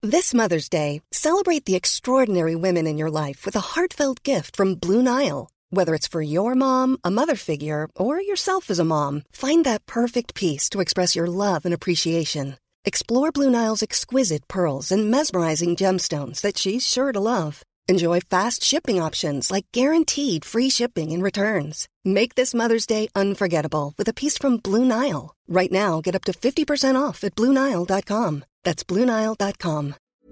This Mother's Day, celebrate the extraordinary women in your life with a heartfelt gift from Blue Nile. Whether it's for your mom, a mother figure, or yourself as a mom, find that perfect piece to express your love and appreciation. Explore Blue Nile's exquisite pearls and mesmerizing gemstones that she's sure to love. Enjoy fast shipping options like guaranteed free shipping and returns. Make this Mother's Day unforgettable with a piece from Blue Nile. Right now, get up to 50% off at BlueNile.com. That's BlueNile.com.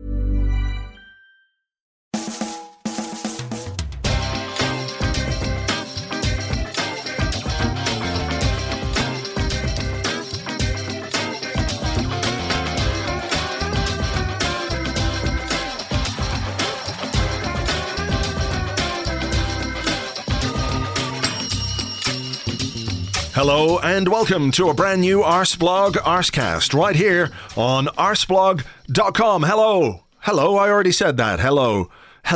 Hello and welcome to a brand new Arsblog Arscast right here on arsblog.com. Hello, I already said that. Hello.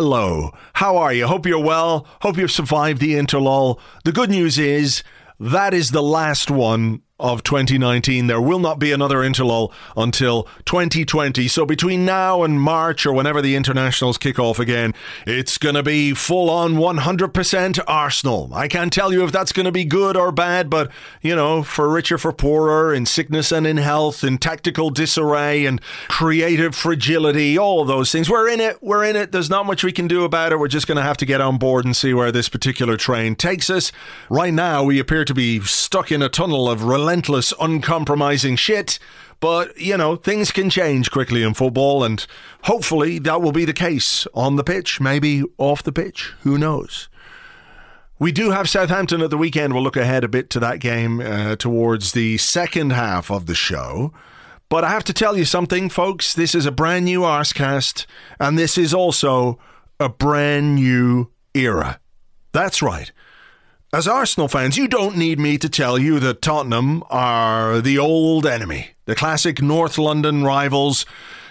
How are you? Hope you're well. Hope you've survived the interlull. The good news is that is the last one of 2019. There will not be another interlull until 2020. So between now and March or whenever the internationals kick off again, it's going to be full on 100% Arsenal. I can't tell you if that's going to be good or bad, but, you know, for richer, for poorer, in sickness and in health, in tactical disarray and creative fragility, all of those things. We're in it. There's not much we can do about it. We're just going to have to get on board and see where this particular train takes us. Right now, we appear to be stuck in a tunnel of relentless, uncompromising shit. But, you know, things can change quickly in football, and hopefully that will be the case on the pitch, maybe off the pitch. Who knows? We do have Southampton at the weekend. We'll look ahead a bit to that game towards the second half of the show. But I have to tell you something, folks. This is a brand new Arscast, and this is also a brand new era. That's right. As Arsenal fans, you don't need me to tell you that Tottenham are the old enemy, the classic North London rivals,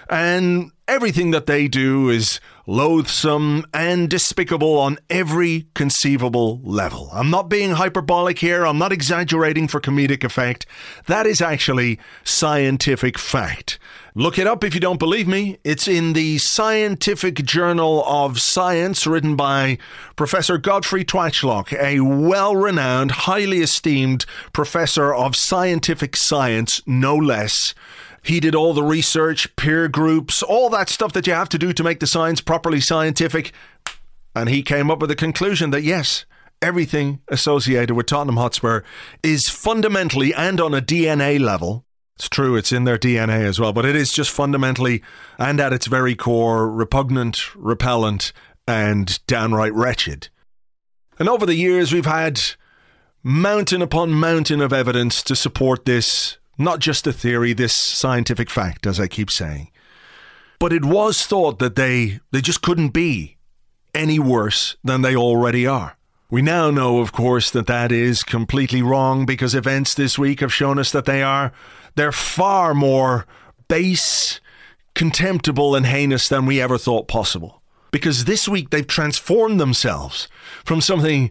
and everything that they do is loathsome and despicable on every conceivable level. I'm not being hyperbolic here. I'm not exaggerating for comedic effect. That is actually scientific fact. Look it up if you don't believe me. It's in the Scientific Journal of Science, written by Professor Godfrey Twatchlock, a well-renowned, highly esteemed professor of scientific science, no less. He did all the research, peer groups, all that stuff that you have to do to make the science properly scientific. And he came up with the conclusion that, yes, everything associated with Tottenham Hotspur is fundamentally and on a DNA level. It's true, it's in their DNA as well, but it is just fundamentally and at its very core repugnant, repellent, and downright wretched. And over the years, we've had mountain upon mountain of evidence to support this, not just a theory, this scientific fact, as I keep saying. But it was thought that they just couldn't be any worse than they already are. We now know, of course, that that is completely wrong, because events this week have shown us that they're far more base, contemptible and heinous than we ever thought possible. Because this week they've transformed themselves from something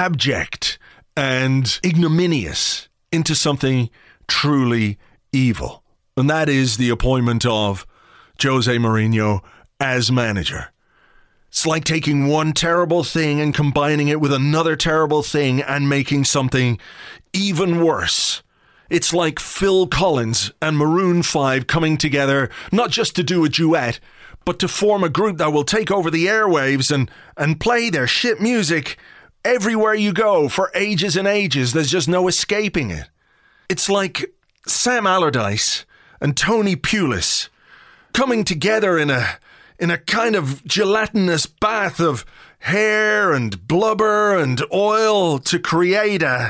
abject and ignominious into something truly evil. And that is the appointment of Jose Mourinho as manager. It's like taking one terrible thing and combining it with another terrible thing and making something even worse. It's like Phil Collins and Maroon 5 coming together, not just to do a duet, but to form a group that will take over the airwaves and play their shit music everywhere you go for ages and ages. There's just no escaping it. It's like Sam Allardyce and Tony Pulis coming together in a kind of gelatinous bath of hair and blubber and oil to create a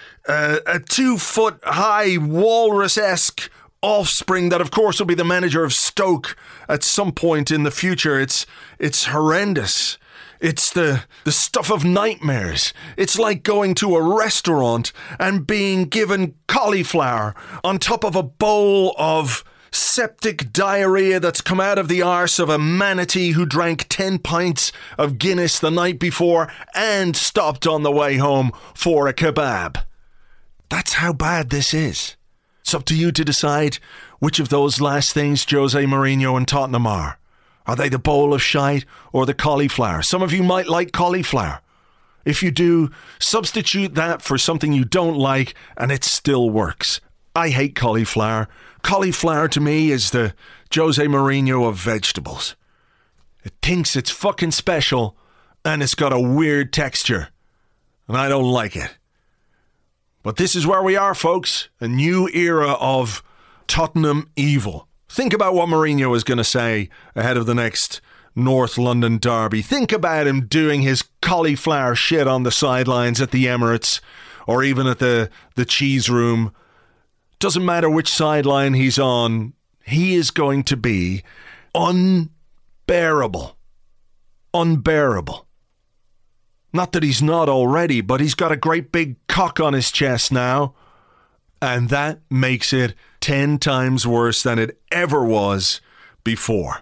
2-foot high walrus-esque offspring that, of course, will be the manager of Stoke at some point in the future. It's horrendous. It's the stuff of nightmares. It's like going to a restaurant and being given cauliflower on top of a bowl of septic diarrhea that's come out of the arse of a manatee who drank 10 pints of Guinness the night before and stopped on the way home for a kebab. That's how bad this is. It's up to you to decide which of those last things Jose Mourinho and Tottenham are. Are they the bowl of shite or the cauliflower? Some of you might like cauliflower. If you do, substitute that for something you don't like and it still works. I hate cauliflower. Cauliflower to me is the Jose Mourinho of vegetables. It thinks it's fucking special and it's got a weird texture. And I don't like it. But this is where we are, folks. A new era of Tottenham evil. Think about what Mourinho is going to say ahead of the next North London derby. Think about him doing his cauliflower shit on the sidelines at the Emirates or even at the cheese room. Doesn't matter which sideline he's on, he is going to be unbearable. Unbearable. Not that he's not already, but he's got a great big cock on his chest now. And that makes it 10 times worse than it ever was before.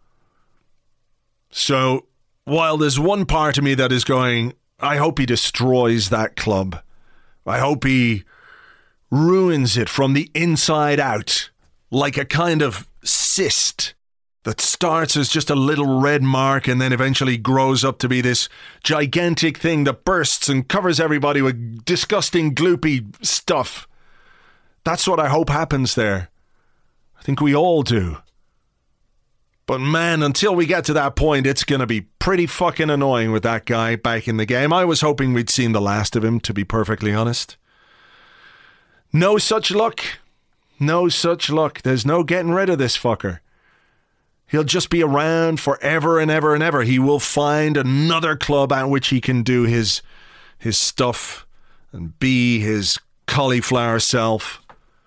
So, while there's one part of me that is going, I hope he destroys that club. I hope he ruins it from the inside out, like a kind of cyst that starts as just a little red mark and then eventually grows up to be this gigantic thing that bursts and covers everybody with disgusting, gloopy stuff. That's what I hope happens there. I think we all do. But man, until we get to that point, it's going to be pretty fucking annoying with that guy back in the game. I was hoping we'd seen the last of him, to be perfectly honest. No such luck. No such luck. There's no getting rid of this fucker. He'll just be around forever and ever and ever. He will find another club at which he can do his stuff and be his cauliflower self.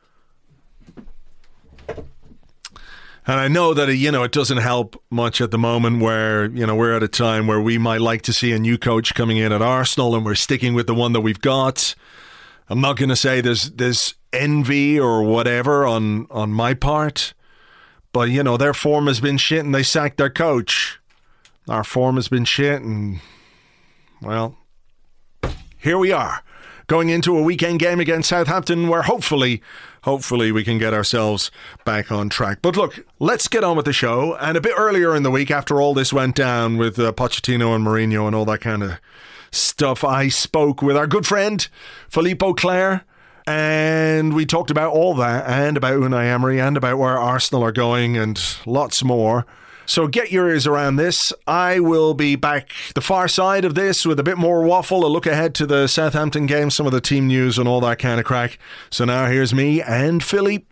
And I know that, it doesn't help much at the moment where, we're at a time where we might like to see a new coach coming in at Arsenal and we're sticking with the one that we've got. I'm not going to say there's envy or whatever on my part. But, their form has been shit and they sacked their coach. Our form has been shit and, well, here we are. Going into a weekend game against Southampton where hopefully we can get ourselves back on track. But look, let's get on with the show. And a bit earlier in the week, after all this went down with Pochettino and Mourinho and all that kind of stuff, I spoke with our good friend, Philippe Auclair, and we talked about all that and about Unai Emery and about where Arsenal are going and lots more. So get your ears around this. I will be back the far side of this with a bit more waffle, a look ahead to the Southampton game, some of the team news and all that kind of crack. So now here's me and Philippe.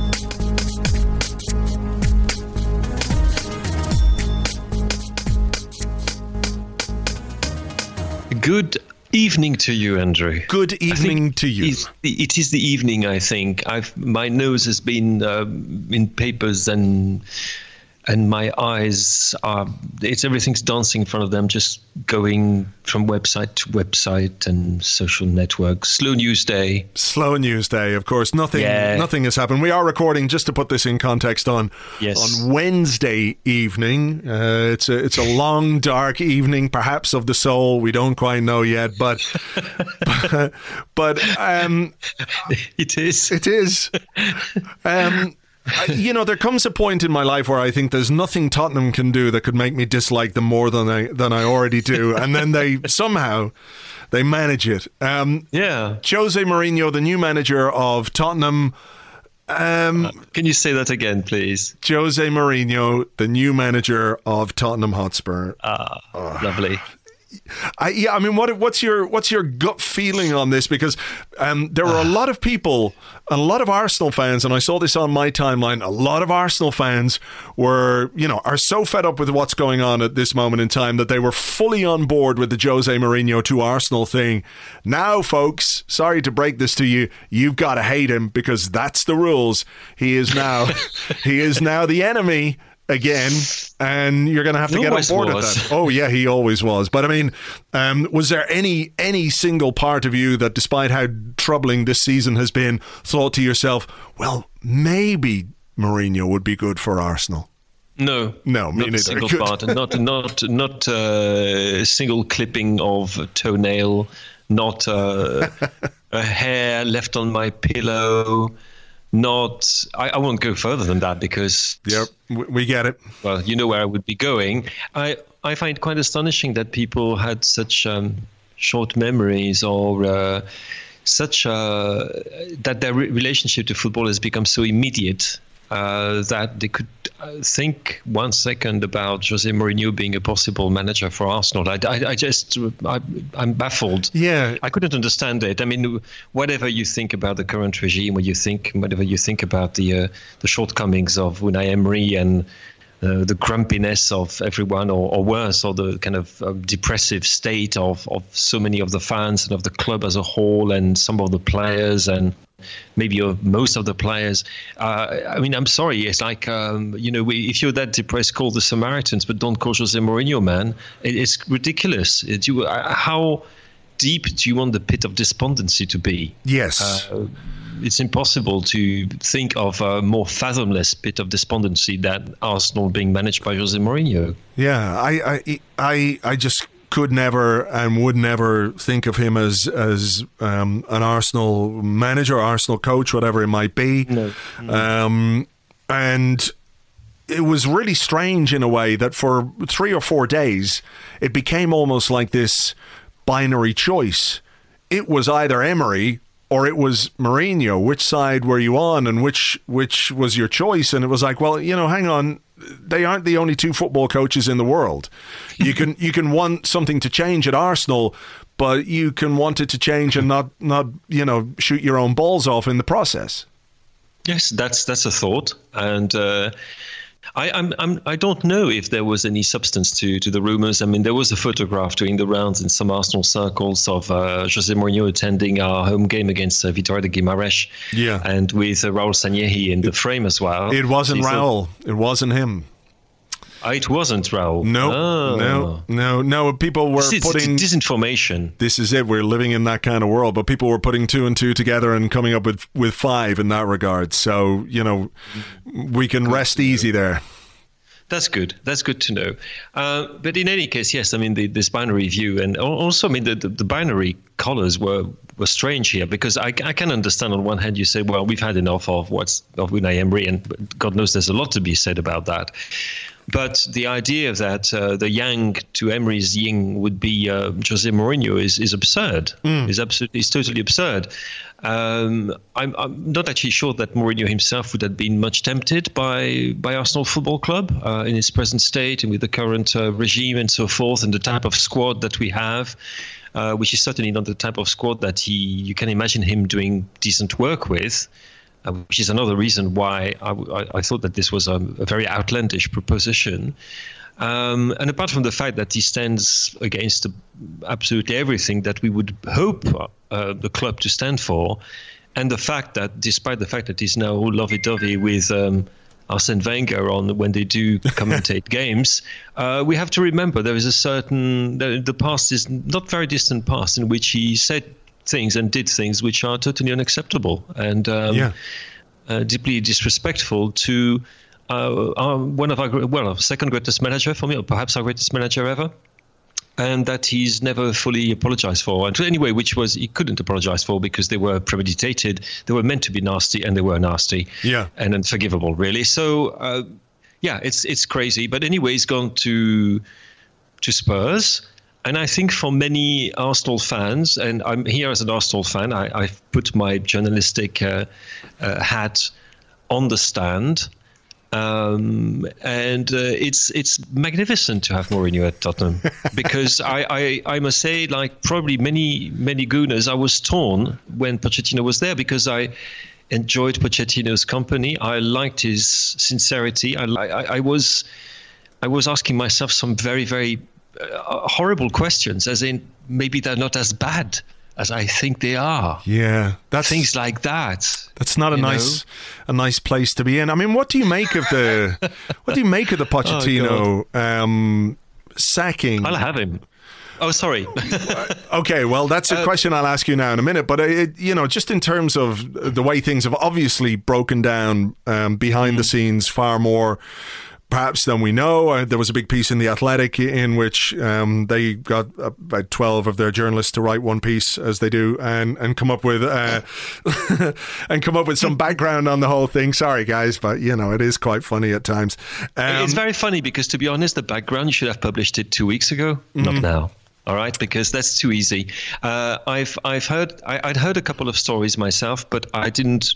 Good evening to you, Andrew. Good evening to you. It is the evening, I think. My nose has been in papers and my eyes everything's dancing in front of them, just going from website to website and social networks. Slow news day, of course. Nothing has happened. We are recording, just to put this in context, on Wednesday evening. It's a long, dark evening, perhaps of the soul. We don't quite know yet, but it is. It is. There comes a point in my life where I think there's nothing Tottenham can do that could make me dislike them more than I already do, and then they manage it. Jose Mourinho, the new manager of Tottenham. Can you say that again, please? Jose Mourinho, the new manager of Tottenham Hotspur. Lovely. What's your gut feeling on this? Because there were a lot of people, a lot of Arsenal fans, and I saw this on my timeline. A lot of Arsenal fans are so fed up with what's going on at this moment in time that they were fully on board with the Jose Mourinho to Arsenal thing. Now, folks, sorry to break this to you, you've got to hate him because that's the rules. He is now the enemy again, and you're going to have to get on board with that. Oh, yeah, he always was. But, was there any single part of you that, despite how troubling this season has been, thought to yourself, well, maybe Mourinho would be good for Arsenal? No, me not neither. A single part, not a single clipping of a toenail, not a hair left on my pillow. I won't go further than that because we get it. Well, you know where I would be going. I find it quite astonishing that people had such short memories or that their relationship to football has become so immediate that they could think 1 second about Jose Mourinho being a possible manager for Arsenal. I'm baffled. Yeah, I couldn't understand it. I mean, whatever you think about the current regime, whatever you think about the shortcomings of Unai Emery and the grumpiness of everyone, or worse, or the kind of depressive state of so many of the fans and of the club as a whole, and some of the players, and maybe most of the players. I mean, I'm sorry. It's like, if you're that depressed, call the Samaritans, but don't call Jose Mourinho, man. It's ridiculous. How deep do you want the pit of despondency to be? Yes. It's impossible to think of a more fathomless pit of despondency than Arsenal being managed by Jose Mourinho. Yeah, I just could never and would never think of him as an Arsenal manager, Arsenal coach, whatever it might be. No. And it was really strange in a way that for 3 or 4 days, it became almost like this binary choice. It was either Emery or it was Mourinho. Which side were you on, and which was your choice? And it was like, well, hang on, they aren't the only two football coaches in the world. You can want something to change at Arsenal, but you can want it to change and not shoot your own balls off in the process. Yes, that's a thought, and I don't know if there was any substance to the rumors. I mean, there was a photograph doing the rounds in some Arsenal circles of Jose Mourinho attending our home game against Vitória de Guimarães, and with Raul Sanllehi in the frame as well. It wasn't Raul. It wasn't him. It wasn't Raul. No. People were putting disinformation. This is it. We're living in that kind of world, but people were putting 2 and 2 together and coming up with 5 in that regard. So we can rest easy there. That's good. That's good to know. But in any case, yes. I mean, this binary view, and also, I mean, the binary colours were strange here, because I can understand on one hand you say, well, we've had enough of Unai Emery, and God knows there's a lot to be said about that. But the idea that the yang to Emery's yin would be Jose Mourinho is absurd. Is totally absurd. I'm not actually sure that Mourinho himself would have been much tempted by Arsenal Football Club in its present state and with the current regime and so forth, and the type of squad that we have, which is certainly not the type of squad that you can imagine him doing decent work with. Which is another reason why I thought that this was a very outlandish proposition. And apart from the fact that he stands against absolutely everything that we would hope the club to stand for, and the fact that despite the fact that he's now lovey-dovey with Arsene Wenger on when they do commentate games, we have to remember there is the past is not very distant past in which he said things and did things which are totally unacceptable and deeply disrespectful to one of our second greatest manager for me, or perhaps our greatest manager ever, and that he's never fully apologized for. And anyway, which was he couldn't apologize for because they were premeditated, they were meant to be nasty, and they were nasty, and unforgivable, really. So it's crazy. But anyway, he's gone to Spurs. And I think for many Arsenal fans, and I'm here as an Arsenal fan, I've put my journalistic hat on the stand, and it's magnificent to have Mourinho at Tottenham, because I must say, like probably many Gooners, I was torn when Pochettino was there, because I enjoyed Pochettino's company. I liked his sincerity. I was asking myself some very, very horrible questions, as in maybe they're not as bad as I think they are. Yeah, that's things like that. That's not a nice place to be in. I mean, what do you make of the Pochettino sacking? I'll have him. Oh, sorry. Okay, well, that's a question I'll ask you now in a minute. But just in terms of the way things have obviously broken down behind the scenes, far more perhaps than we know. There was a big piece in The Athletic in which they got about 12 of their journalists to write one piece, as they do, and come up with and come up with some background on the whole thing. Sorry, guys, but it is quite funny at times. It's very funny because, to be honest, the background, you should have published it 2 weeks ago, not now. All right, because that's too easy. I'd heard a couple of stories myself, but I didn't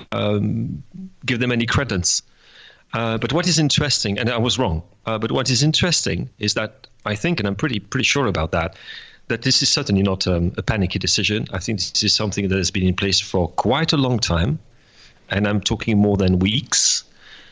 give them any credence. But what is interesting, and I was wrong, but what is interesting is that I think, and I'm pretty sure about that this is certainly not a panicky decision. I think this is something that has been in place for quite a long time, and I'm talking more than weeks.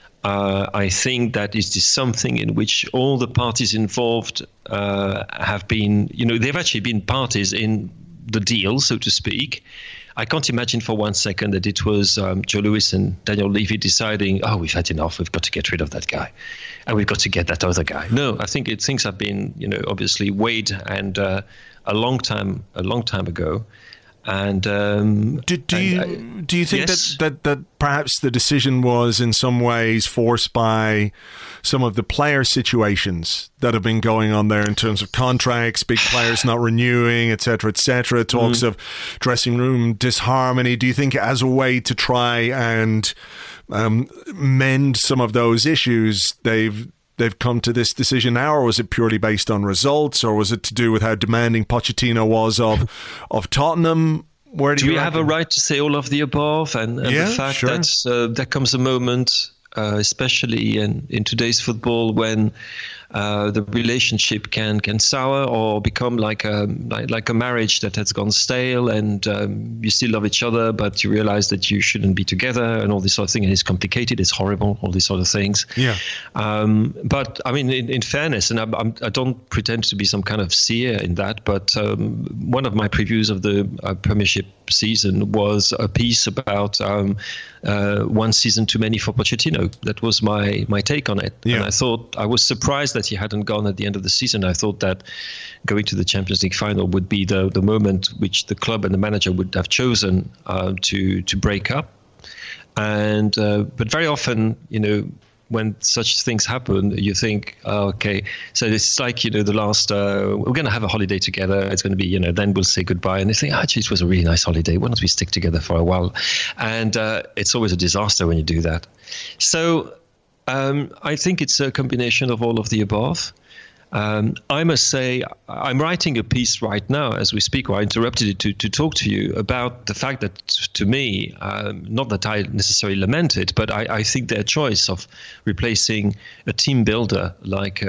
I think that it is something in which all the parties involved have been, they've actually been parties in the deal, so to speak. I can't imagine for 1 second that it was Joe Louis and Daniel Levy deciding, we've had enough, we've got to get rid of that guy, and we've got to get that other guy. No, I think things have been, obviously weighed and a long time ago. And do you think yes? that perhaps the decision was in some ways forced by some of the player situations that have been going on there in terms of contracts, big players not renewing, etc., talks of dressing room disharmony? Do you think as a way to try and mend some of those issues, they've come to this decision now, or was it purely based on results, or was it to do with how demanding Pochettino was of Tottenham? Where do you have a right to say all of the above? And the fact that there comes a moment, especially in today's football, when the relationship can sour or become like a marriage that has gone stale, and you still love each other, but you realize that you shouldn't be together, and all this sort of thing. And it's complicated, it's horrible, all these sort of things. Yeah. But I mean, in fairness, and I don't pretend to be some kind of seer in that, but one of my previews of the Premiership season was a piece about one season too many for Pochettino. That was my take on it. Yeah. And I thought, I was surprised that he hadn't gone at the end of the season. I thought that going to the Champions League final would be the moment which the club and the manager would have chosen to break up. And but very often, when such things happen, you think, okay, so it's like, the last, we're going to have a holiday together. It's going to be, then we'll say goodbye. And they think, actually, it was a really nice holiday. Why don't we stick together for a while? And it's always a disaster when you do that. So I think it's a combination of all of the above. I must say, I'm writing a piece right now as we speak, or I interrupted it to talk to you about the fact that, to me, not that I necessarily lament it, but I think their choice of replacing a team builder like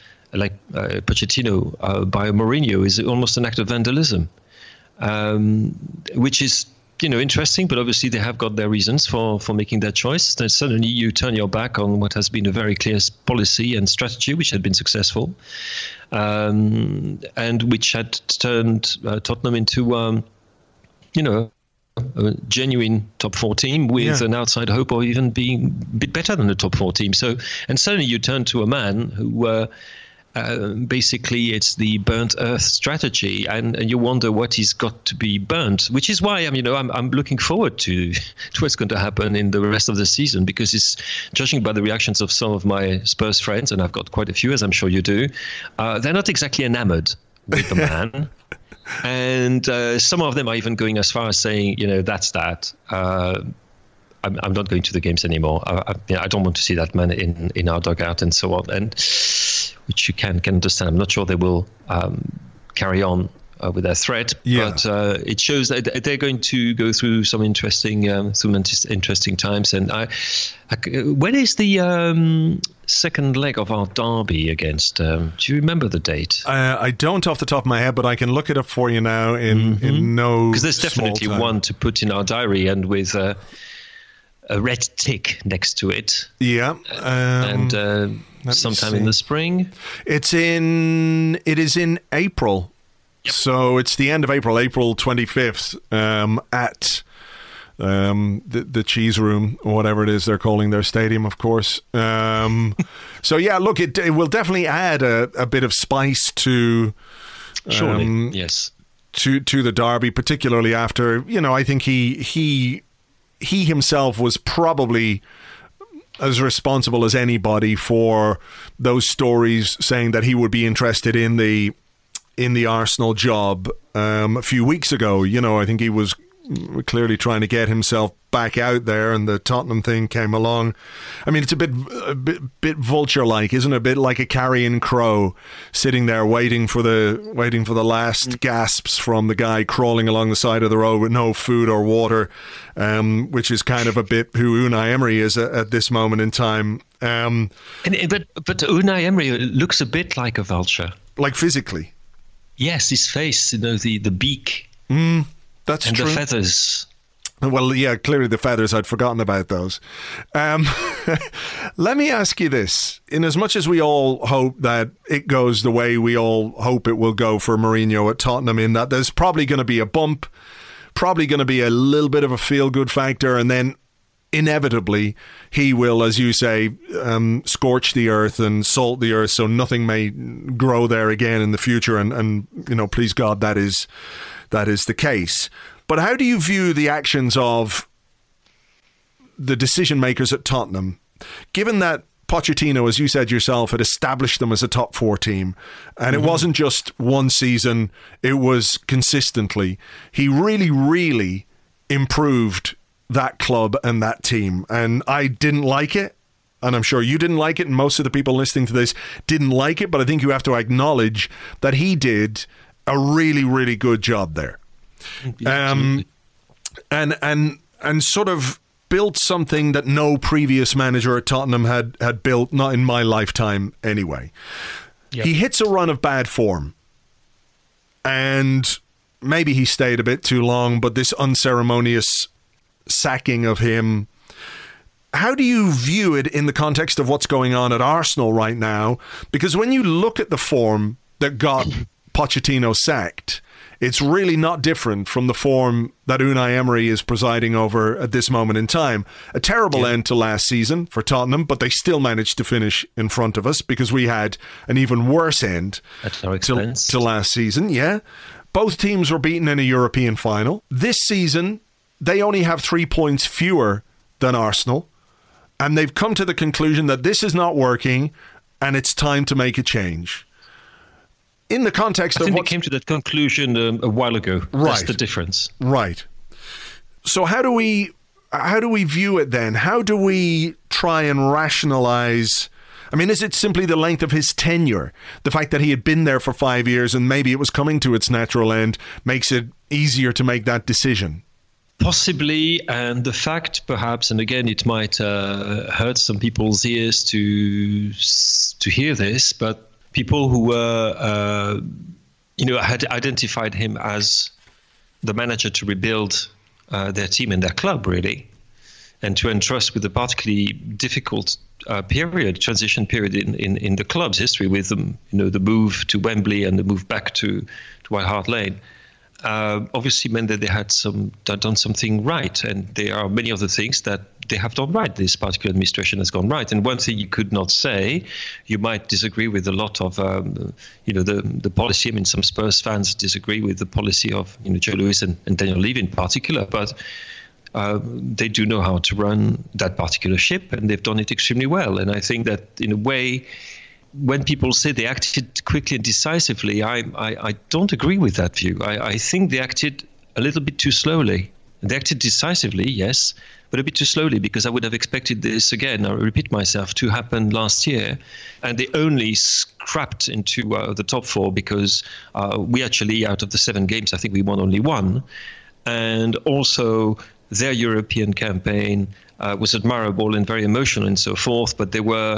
Pochettino by Mourinho is almost an act of vandalism, which is interesting, but obviously they have got their reasons for making that choice. Then suddenly you turn your back on what has been a very clear policy and strategy, which had been successful, and which had turned Tottenham into, a genuine top 4 team with an outside hope of even being a bit better than the top 4 team. So, and suddenly you turn to a man who basically it's the burnt earth strategy, and you wonder what he's got to be burnt, which is why I'm looking forward to what's going to happen in the rest of the season, because it's, judging by the reactions of some of my Spurs friends, and I've got quite a few, as I'm sure you do, they're not exactly enamored with the man. And some of them are even going as far as saying, that's that. I'm not going to the games anymore. I don't want to see that man in our dugout and so on, and which you can understand. I'm not sure they will carry on with their threat, but it shows that they're going to go through some interesting times. And when is the second leg of our derby against? Do you remember the date? I don't off the top of my head, but I can look it up for you now. In no, because there's definitely one to put in our diary, and with a red tick next to it. Yeah. And sometime in the spring. It is in April. Yep. So it's the end of April 25th, at the Cheese Room, or whatever it is they're calling their stadium, of course. So yeah, look, it will definitely add a bit of spice to surely, yes, to the derby, particularly after, I think he himself was probably as responsible as anybody for those stories saying that he would be interested in the Arsenal job a few weeks ago. You know, I think he was clearly trying to get himself back out there, and the Tottenham thing came along. I mean, it's a bit vulture-like, isn't it? A bit like a carrion crow sitting there waiting for the last gasps from the guy crawling along the side of the road with no food or water, which is kind of a bit who Unai Emery is at this moment in time. But Unai Emery looks a bit like a vulture, like physically. Yes, his face, you know, the beak. That's and true. The feathers. Well, yeah, clearly the feathers, I'd forgotten about those. Let me ask you this. In as much as we all hope that it goes the way we all hope it will go for Mourinho at Tottenham, in that there's probably going to be a bump, probably going to be a little bit of a feel-good factor, and then inevitably he will, as you say, scorch the earth and salt the earth so nothing may grow there again in the future, and you know, please God, that is the case. But how do you view the actions of the decision makers at Tottenham, given that Pochettino, as you said yourself, had established them as a top 4 team, and it wasn't just one season, it was consistently. He really, really improved that club and that team, and I didn't like it, and I'm sure you didn't like it, and most of the people listening to this didn't like it, but I think you have to acknowledge that he did a really, really good job there. And sort of built something that no previous manager at Tottenham had built, not in my lifetime anyway. Yep. He hits a run of bad form, and maybe he stayed a bit too long, but this unceremonious sacking of him, how do you view it in the context of what's going on at Arsenal right now? Because when you look at the form that got Pochettino sacked, it's really not different from the form that Unai Emery is presiding over at this moment in time. A terrible end to last season for Tottenham, but they still managed to finish in front of us because we had an even worse end to last season. Yeah, both teams were beaten in a European final. This season, they only have 3 points fewer than Arsenal, and they've come to the conclusion that this is not working and it's time to make a change. In the context I think they came to that conclusion a while ago. Right. That's the difference. Right. So how do we view it then? How do we try and rationalize? I mean, is it simply the length of his tenure? The fact that he had been there for 5 years and maybe it was coming to its natural end makes it easier to make that decision? Possibly, and the fact perhaps, and again, it might hurt some people's ears to hear this, but people who were, had identified him as the manager to rebuild their team and their club, really, and to entrust with a particularly difficult transition period in the club's history, with them, the move to Wembley and the move back to White Hart Lane. Obviously meant that they had done something right, and there are many other things that they have done right. This particular administration has gone right, and one thing you could not say, you might disagree with a lot of the policy. I mean, some Spurs fans disagree with the policy of Joe Lewis and Daniel Levy in particular, but they do know how to run that particular ship, and they've done it extremely well. And I think that in a way, when people say they acted quickly and decisively, I don't agree with that view. I think they acted a little bit too slowly. They acted decisively, yes, but a bit too slowly, because I would have expected this, again, I repeat myself, to happen last year. And they only scrapped into the top 4 because we actually, out of the 7 games, I think we won only 1. And also their European campaign was admirable and very emotional and so forth, but they were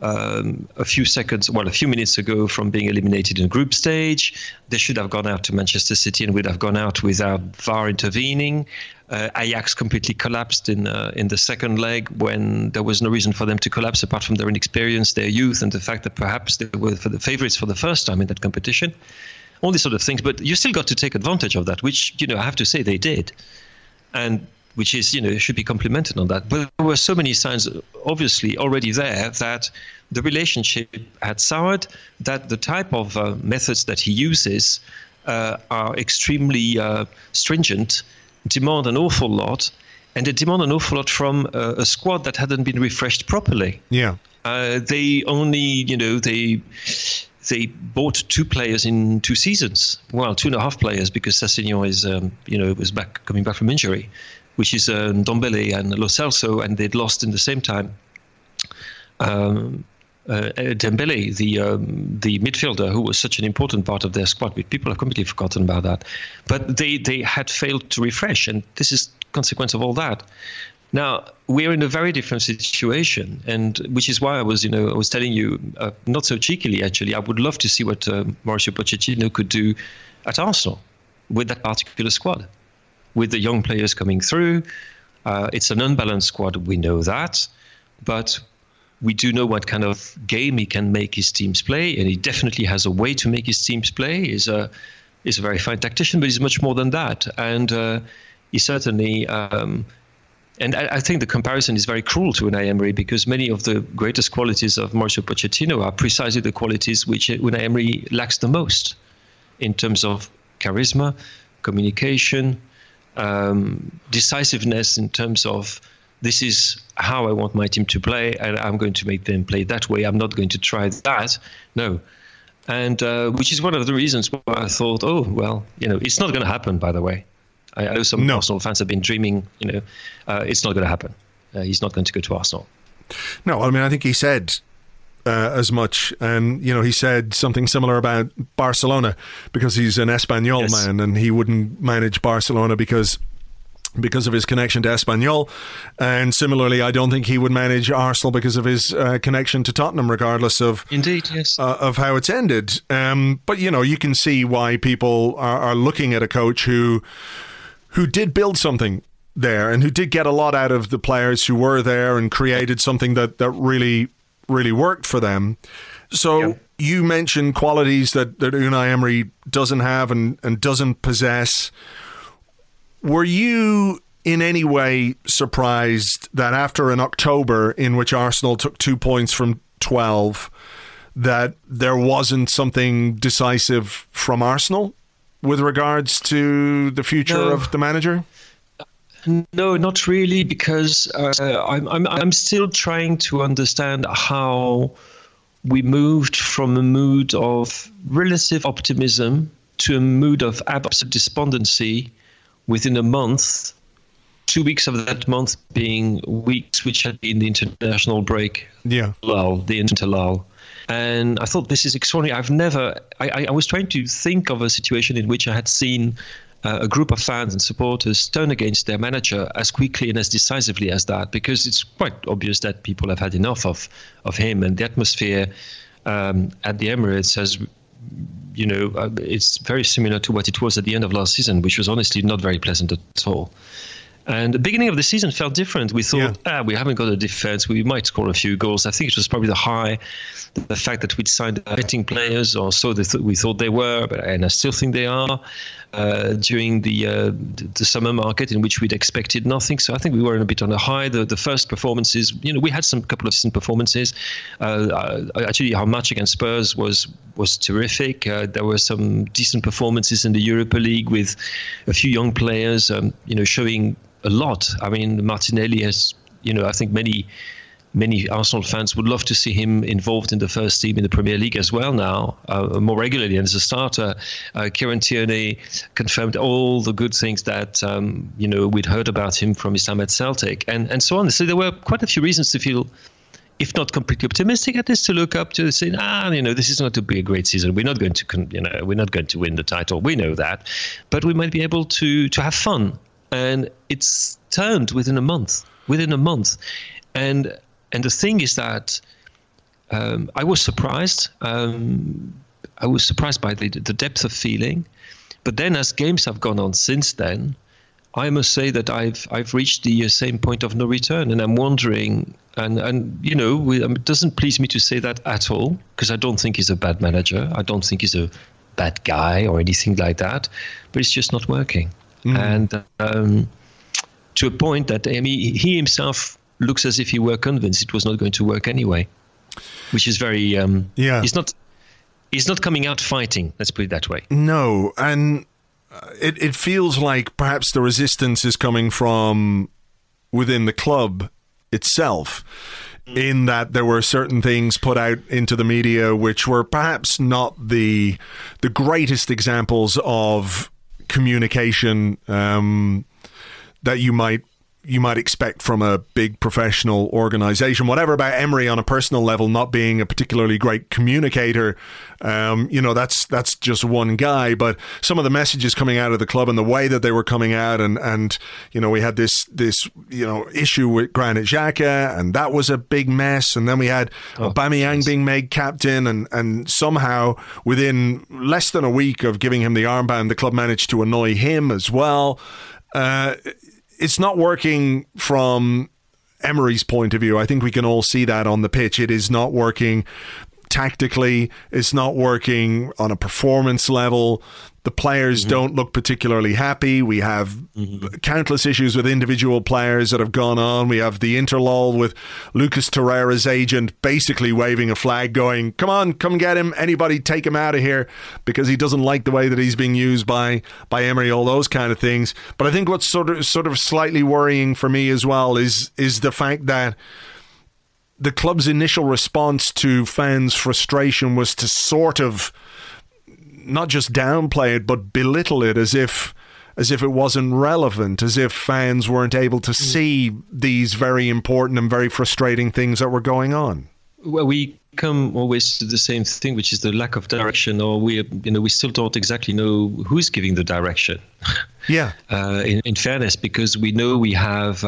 a few minutes ago from being eliminated in group stage. They should have gone out to Manchester City and would have gone out without VAR intervening. Ajax completely collapsed in the second leg when there was no reason for them to collapse apart from their inexperience, their youth, and the fact that perhaps they were the favourites for the first time in that competition. All these sort of things, but you still got to take advantage of that, which I have to say they did, and which is, should be complimented on that. But there were so many signs, obviously, already there that the relationship had soured, that the type of methods that he uses are extremely stringent, demand an awful lot, and they demand an awful lot from a squad that hadn't been refreshed properly. Yeah. They only, they bought 2 players in 2 seasons. Well, 2.5 players, because Sassignon is, was coming back from injury, which is Ndombele and Lo Celso, and they'd lost in the same time Dembele, the midfielder, who was such an important part of their squad. People have completely forgotten about that. But they had failed to refresh, and this is consequence of all that. Now, we're in a very different situation, and which is why I was telling you, not so cheekily actually, I would love to see what Mauricio Pochettino could do at Arsenal with that particular squad, with the young players coming through. It's an unbalanced squad, we know that, but we do know what kind of game he can make his teams play, and he definitely has a way to make his teams play. He's a very fine tactician, but he's much more than that, and he certainly. And I think the comparison is very cruel to Unai Emery, because many of the greatest qualities of Mauricio Pochettino are precisely the qualities which Unai Emery lacks the most in terms of charisma, communication, decisiveness in terms of this is how I want my team to play, and I'm going to make them play that way. I'm not going to try that. No. And which is one of the reasons why I thought, it's not going to happen, by the way. I know some Arsenal fans have been dreaming, it's not going to happen. He's not going to go to Arsenal. No, I mean, I think he said as much. And, he said something similar about Barcelona, because he's an Espanyol man, and he wouldn't manage Barcelona because of his connection to Espanyol. And similarly, I don't think he would manage Arsenal because of his connection to Tottenham, regardless of of how it's ended. But, you can see why people are looking at a coach who did build something there, and who did get a lot out of the players who were there and created something that really, really worked for them. So you mentioned qualities that Unai Emery doesn't have and doesn't possess. Were you in any way surprised that after an October in which Arsenal took 2 points from 12, that there wasn't something decisive from Arsenal with regards to the future of the manager? No, not really, because I'm still trying to understand how we moved from a mood of relative optimism to a mood of absolute despondency within a month. 2 weeks of that month being weeks which had been the international break, lull, the interlull. And I thought, this is extraordinary. I was trying to think of a situation in which I had seen a group of fans and supporters turn against their manager as quickly and as decisively as that, because it's quite obvious that people have had enough of him, and the atmosphere at the Emirates has, it's very similar to what it was at the end of last season, which was honestly not very pleasant at all. And the beginning of the season felt different. We thought, we haven't got a defense. We might score a few goals. I think it was probably the fact that we'd signed betting players, or so we thought they were, and I still think they are, during the summer market, in which we'd expected nothing. So I think we were a bit on a high. The first performances, we had couple of decent performances. Actually, our match against Spurs was terrific. There were some decent performances in the Europa League with a few young players, showing a lot. I mean, Martinelli has, I think many Arsenal fans would love to see him involved in the first team in the Premier League as well now, more regularly and as a starter. Kieran Tierney confirmed all the good things that, we'd heard about him from his time at Celtic and so on. So there were quite a few reasons to feel, if not completely optimistic, at least to look up to say, this is not to be a great season. We're not going to win the title. We know that, but we might be able to have fun. And it's turned within a month. And the thing is that I was surprised. I was surprised by the depth of feeling. But then, as games have gone on since then, I must say that I've reached the same point of no return, and I'm wondering. And it doesn't please me to say that at all, because I don't think he's a bad manager. I don't think he's a bad guy or anything like that. But it's just not working. And to a point that he himself looks as if he were convinced it was not going to work anyway, which is very he's not coming out fighting, let's put it that way. No, and it feels like perhaps the resistance is coming from within the club itself, in that there were certain things put out into the media which were perhaps not the greatest examples of communication that you might expect from a big professional organization. Whatever about Emery on a personal level not being a particularly great communicator, that's just one guy. But some of the messages coming out of the club and the way that they were coming out, and we had this issue with Granit Xhaka, and that was a big mess. And then we had Aubameyang being made captain, and somehow within less than a week of giving him the armband, the club managed to annoy him as well. It's not working from Emery's point of view. I think we can all see that on the pitch. It is not working tactically. It's not working on a performance level. The players don't look particularly happy. We have countless issues with individual players that have gone on. We have the interlull with Lucas Torreira's agent basically waving a flag going, come on, come get him. Anybody take him out of here, because he doesn't like the way that he's being used by Emery, all those kind of things. But I think what's sort of slightly worrying for me as well is the fact that the club's initial response to fans' frustration was to sort of not just downplay it, but belittle it as if it wasn't relevant, as if fans weren't able to see these very important and very frustrating things that were going on. Well, we come always to the same thing, which is the lack of direction, or we still don't exactly know who's giving the direction. Yeah. In fairness, because we know we have.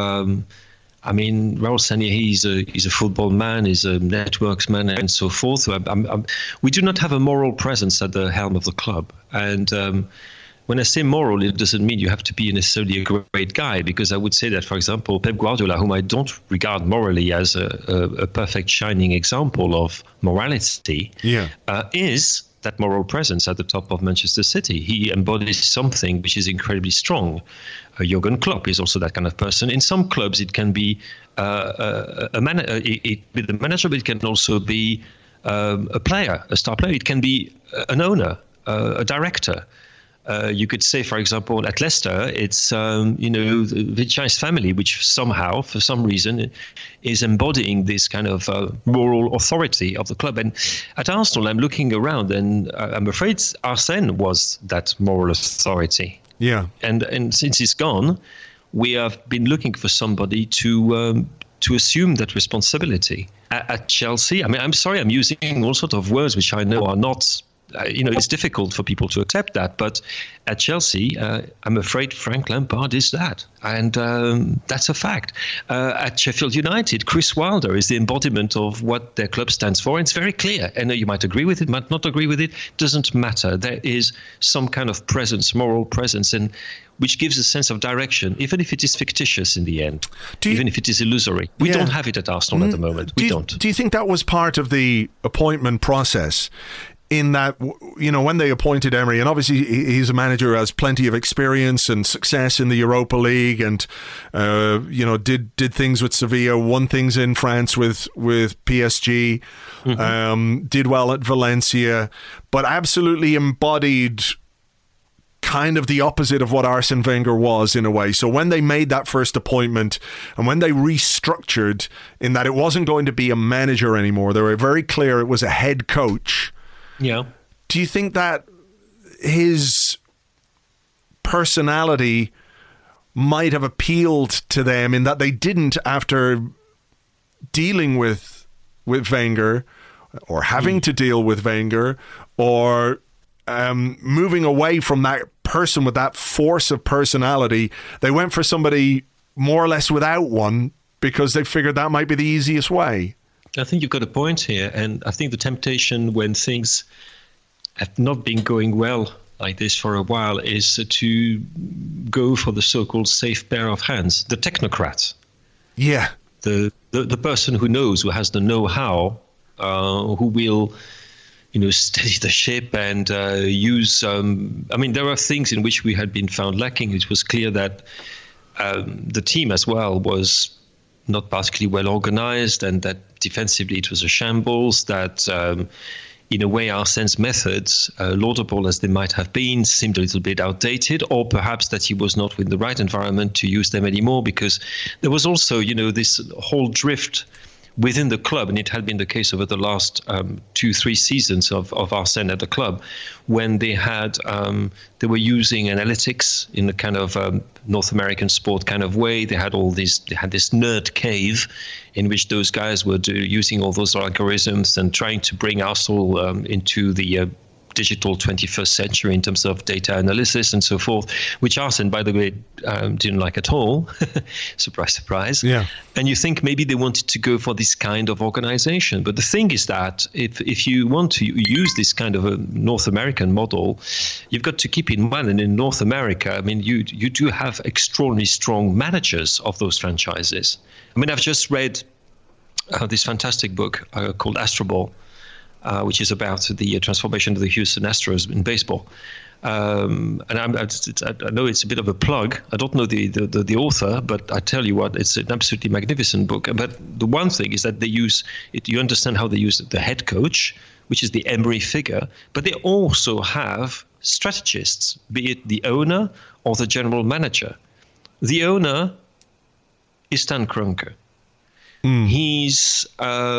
Raul Sanllehi, he's a football man, he's a networks man, and so forth. We do not have a moral presence at the helm of the club. And when I say moral, it doesn't mean you have to be necessarily a great guy, because I would say that, for example, Pep Guardiola, whom I don't regard morally as a perfect shining example of morality, is that moral presence at the top of Manchester City. He embodies something which is incredibly strong. Jurgen Klopp is also that kind of person. In some clubs, it can be the manager, but it can also be a player, a star player. It can be an owner, a director. You could say, for example, at Leicester, it's the Vichais family, which somehow, for some reason, is embodying this kind of moral authority of the club. And at Arsenal, I'm looking around, and I'm afraid Arsène was that moral authority. Yeah. And since he's gone, we have been looking for somebody to assume that responsibility. At Chelsea, I'm sorry, I'm using all sorts of words which I know are not. It's difficult for people to accept that, but at Chelsea, I'm afraid Frank Lampard is that, and that's a fact. At Sheffield United, Chris Wilder is the embodiment of what their club stands for, and it's very clear. And you might agree with it, might not agree with it, doesn't matter. There is some kind of presence, moral presence, and which gives a sense of direction, even if it is fictitious in the end, even if it is illusory. We don't have it at Arsenal at the moment. We don't. Do you think that was part of the appointment process? In that, when they appointed Emery, and obviously he's a manager who has plenty of experience and success in the Europa League, and did things with Sevilla, won things in France with PSG, did well at Valencia, but absolutely embodied kind of the opposite of what Arsene Wenger was in a way. So when they made that first appointment, and when they restructured in that it wasn't going to be a manager anymore, they were very clear it was a head coach. Yeah. Do you think that his personality might have appealed to them in that they didn't, after dealing with Wenger, or having to deal with Wenger, or moving away from that person with that force of personality, they went for somebody more or less without one because they figured that might be the easiest way? I think you've got a point here, and I think the temptation when things have not been going well like this for a while is to go for the so-called safe pair of hands, the technocrat. Yeah. The person who knows, who has the know-how, who will steady the ship and use... there are things in which we had been found lacking. It was clear that the team as well was not particularly well organized, and that defensively it was a shambles, that in a way, Arsene's methods, laudable as they might have been, seemed a little bit outdated, or perhaps that he was not in the right environment to use them anymore, because there was also, this whole drift within the club, and it had been the case over the last 2-3 seasons of Arsene at the club, when they were using analytics in a kind of North American sport kind of way. They had this nerd cave in which those guys were using all those algorithms and trying to bring Arsenal into the digital 21st century in terms of data analysis and so forth, which Arsene, by the way, didn't like at all. Surprise, surprise. Yeah. And you think maybe they wanted to go for this kind of organization. But the thing is that if you want to use this kind of a North American model, you've got to keep in mind, and in North America, I mean, you do have extraordinarily strong managers of those franchises. I mean, I've just read this fantastic book called Astro Ball, which is about the transformation of the Houston Astros in baseball. And I know it's a bit of a plug. I don't know the author, but I tell you what, it's an absolutely magnificent book. But the one thing is that they use it. You understand how they use the head coach, which is the Emery figure, but they also have strategists, be it the owner or the general manager. The owner is Stan Kroenke. He's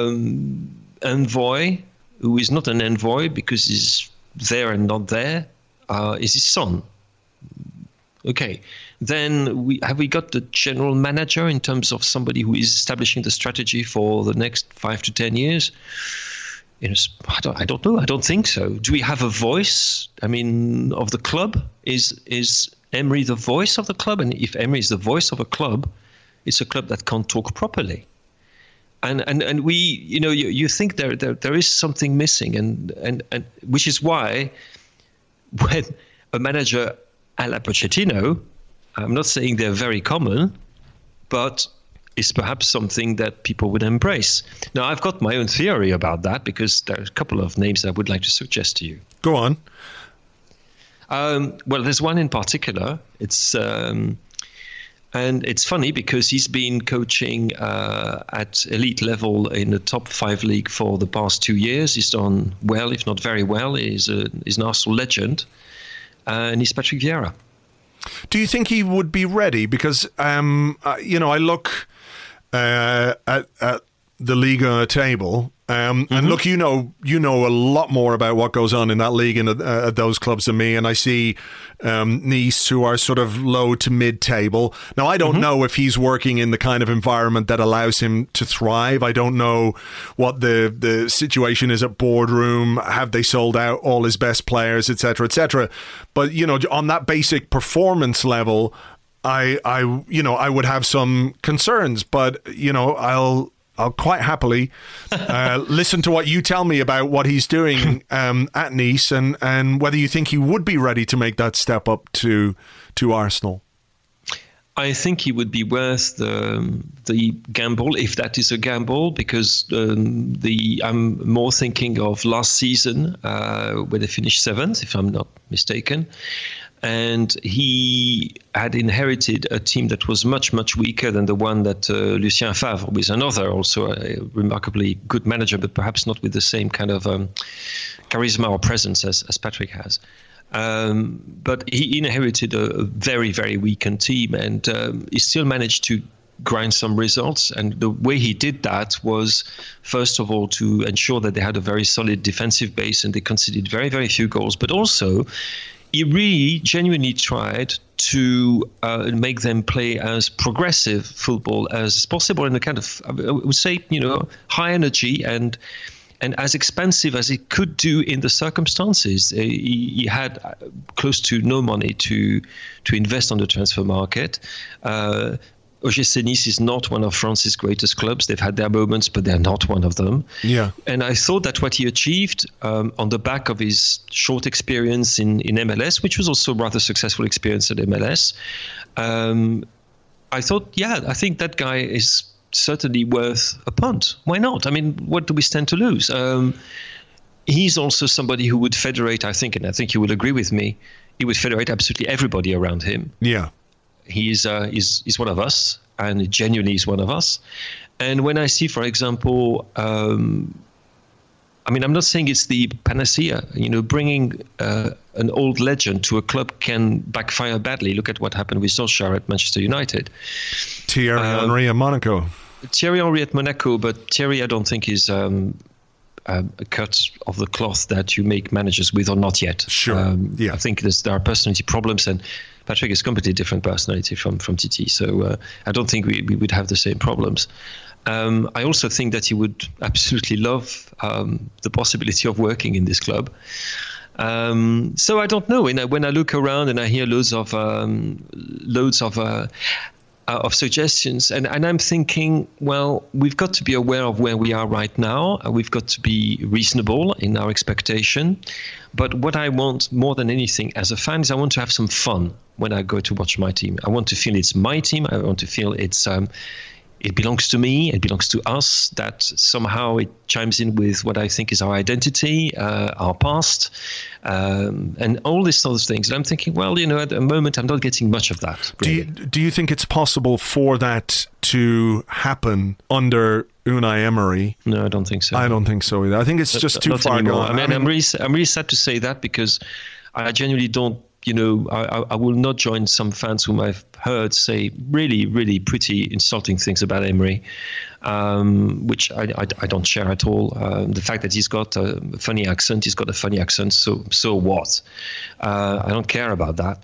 envoy, who is not an envoy because he's there and not there, is his son. Okay, then we got the general manager in terms of somebody who is establishing the strategy for the next 5 to 10 years. I don't know. I don't think so. Do we have a voice? I mean, of the club? Is Emery the voice of the club? And if Emery is the voice of a club, it's a club that can't talk properly. And we, you think there is something missing, and which is why when a manager a la Pochettino, I'm not saying they're very common, but it's perhaps something that people would embrace. Now, I've got my own theory about that, because there are a couple of names I would like to suggest to you. Go on. Well, there's one in particular. It's and it's funny because he's been coaching at elite level in the top 5 league for the past 2 years. He's done well, if not very well. He's an Arsenal legend, and he's Patrick Vieira. Do you think he would be ready? Because I look at the Liga table. And look, you know a lot more about what goes on in that league and at those clubs than me. And I see Nice, who are sort of low to mid-table. Now, I don't know if he's working in the kind of environment that allows him to thrive. I don't know what the situation is at Boardroom. Have they sold out all his best players, etc., etc.? But on that basic performance level, I would have some concerns. But I'll quite happily listen to what you tell me about what he's doing at Nice and whether you think he would be ready to make that step up to Arsenal. I think he would be worth the gamble, if that is a gamble, because I'm more thinking of last season where they finished 7th, if I'm not mistaken. And he had inherited a team that was much, much weaker than the one that Lucien Favre, who is another, also a remarkably good manager, but perhaps not with the same kind of charisma or presence as Patrick has. But he inherited a very, very weakened team, and he still managed to grind some results. And the way he did that was, first of all, to ensure that they had a very solid defensive base and they conceded very, very few goals, but also he really genuinely tried to make them play as progressive football as possible in a kind of, I would say, high energy and as expensive as he could do in the circumstances. He had close to no money to invest on the transfer market. OGC Nice is not one of France's greatest clubs. They've had their moments, but they're not one of them. Yeah. And I thought that what he achieved on the back of his short experience in MLS, which was also a rather successful experience at MLS, I thought, I think that guy is certainly worth a punt. Why not? I mean, what do we stand to lose? He's also somebody who would federate, I think, and I think you will agree with me, he would federate absolutely everybody around him. Yeah. He's one of us, and genuinely is one of us. And when I see, for example, I mean, I'm not saying it's the panacea. Bringing an old legend to a club can backfire badly. Look at what happened with Solskjaer at Manchester United. Thierry Henry at Monaco. Thierry Henry at Monaco, but Thierry, I don't think is a cut of the cloth that you make managers with, or not yet. Sure. I think there are personality problems, and Patrick is completely different personality from Titi. So I don't think we would have the same problems. I also think that he would absolutely love the possibility of working in this club. So I don't know. When I look around and I hear loads of suggestions, and I'm thinking, well, we've got to be aware of where we are right now. We've got to be reasonable in our expectation. But what I want more than anything as a fan is I want to have some fun when I go to watch my team. I want to feel it's my team. I want to feel it belongs to me, it belongs to us, that somehow it chimes in with what I think is our identity, our past, and all these sort of things. And I'm thinking, well, at the moment, I'm not getting much of that. Really. Do you think it's possible for that to happen under Unai Emery? No, I don't think so. I don't think so either. I think it's just too far gone. I mean, I'm really sad to say that, because I genuinely don't. I will not join some fans whom I've heard say really, really pretty insulting things about Emery, which I don't share at all. The fact that he's got a funny accent, so what? I don't care about that.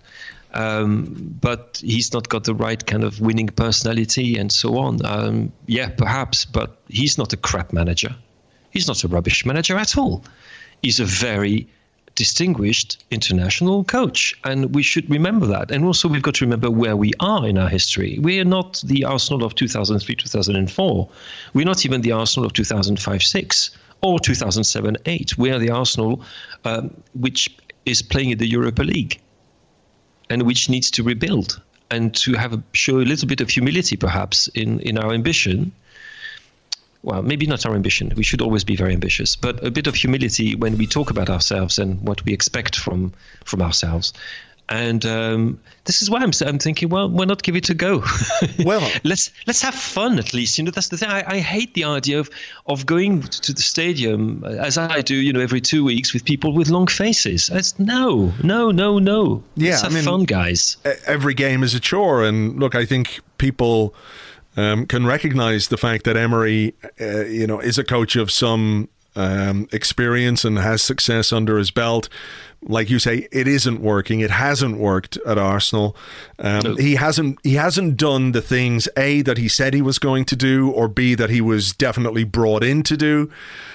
But he's not got the right kind of winning personality and so on. Yeah, perhaps, but he's not a crap manager. He's not a rubbish manager at all. He's a very distinguished international coach, and we should remember that. And also we've got to remember where we are in our history. We are not the Arsenal of 2003-2004. We're not even the Arsenal of 2005-06 or 2007-08. We are the Arsenal which is playing in the Europa League and which needs to rebuild and to show a little bit of humility perhaps in our ambition. Well, maybe not our ambition. We should always be very ambitious, but a bit of humility when we talk about ourselves and what we expect from ourselves. And this is why I'm thinking, well, why not give it a go? Well, let's have fun at least. That's the thing. I hate the idea of going to the stadium as I do, every 2 weeks with people with long faces. No. Yeah, let's have fun, guys. Every game is a chore, and look, I think people can recognize the fact that Emery, is a coach of some experience and has success under his belt. Like you say, it isn't working. It hasn't worked at Arsenal. No. He hasn't done the things, A, that he said he was going to do, or B, that he was definitely brought in to do.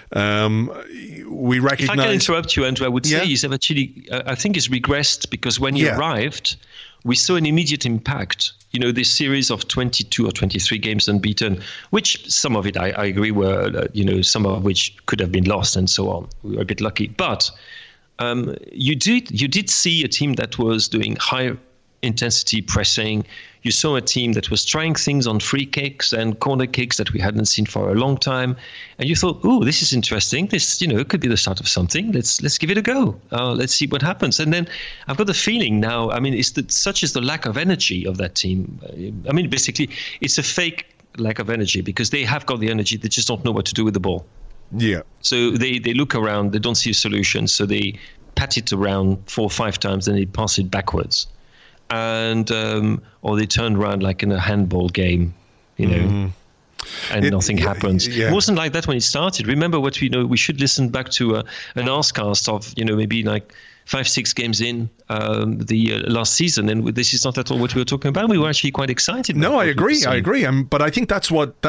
We recognize. If I can interrupt you, Andrew, I would say he's actually, I think he's regressed, because when he arrived, we saw an immediate impact. This series of 22 or 23 games unbeaten, which some of it I agree were, some of which could have been lost and so on. We were a bit lucky. But you did see a team that was doing high intensity pressing. You saw a team that was trying things on free kicks and corner kicks that we hadn't seen for a long time. And you thought, oh, this is interesting. This, it could be the start of something. Let's give it a go. Let's see what happens. And then I've got the feeling now, I mean, such is the lack of energy of that team. I mean, basically, it's a fake lack of energy, because they have got the energy. They just don't know what to do with the ball. Yeah. So they look around. They don't see a solution. So they pat it around 4 or 5 times, and they pass it backwards. And or they turn around like in a handball game, and nothing happens. Yeah. It wasn't like that when it started. Remember what we should listen back to an Arscast of maybe like 5-6 games in the last season, and this is not at all what we were talking about. We were actually quite excited. No, I agree. But I think that's what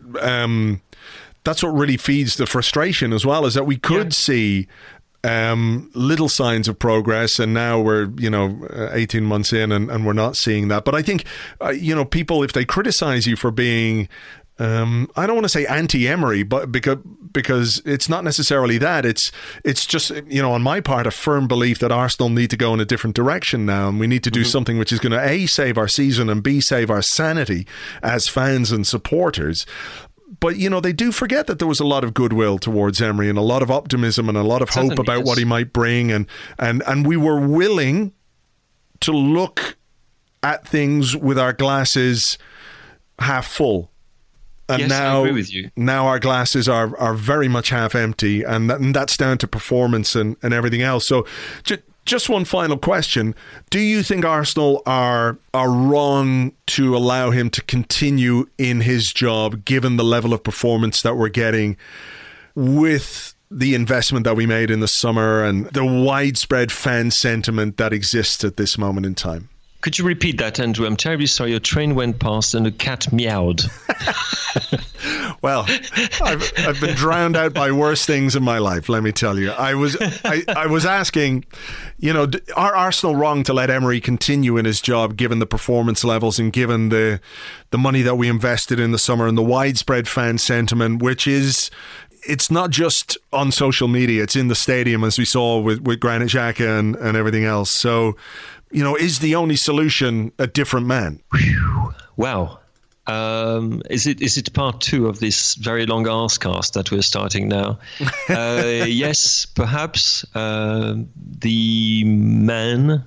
really feeds the frustration as well, is that we could see little signs of progress, and now we're 18 months in and we're not seeing that. But I think people, if they criticize you for being I don't want to say anti-Emery, but because it's not necessarily that. It's just, on my part, a firm belief that Arsenal need to go in a different direction now, and we need to do something which is going to A, save our season, and B, save our sanity as fans and supporters. But, they do forget that there was a lot of goodwill towards Emery and a lot of optimism and a lot of hope about what he might bring. And we were willing to look at things with our glasses half full. And yes, now, I agree with you. Now our glasses are very much half empty, and that's down to performance and everything else. So just one final question. Do you think Arsenal are wrong to allow him to continue in his job, given the level of performance that we're getting with the investment that we made in the summer and the widespread fan sentiment that exists at this moment in time? Could you repeat that, Andrew? I'm terribly sorry. Your train went past and a cat meowed. Well, I've been drowned out by worse things in my life, let me tell you. I was asking, are Arsenal wrong to let Emery continue in his job given the performance levels and given the money that we invested in the summer and the widespread fan sentiment, which is... It's not just on social media, it's in the stadium, as we saw with Granit Xhaka and everything else. So, is the only solution a different man? Wow. Is it part 2 of this very long Arscast that we're starting now? Yes, perhaps. The man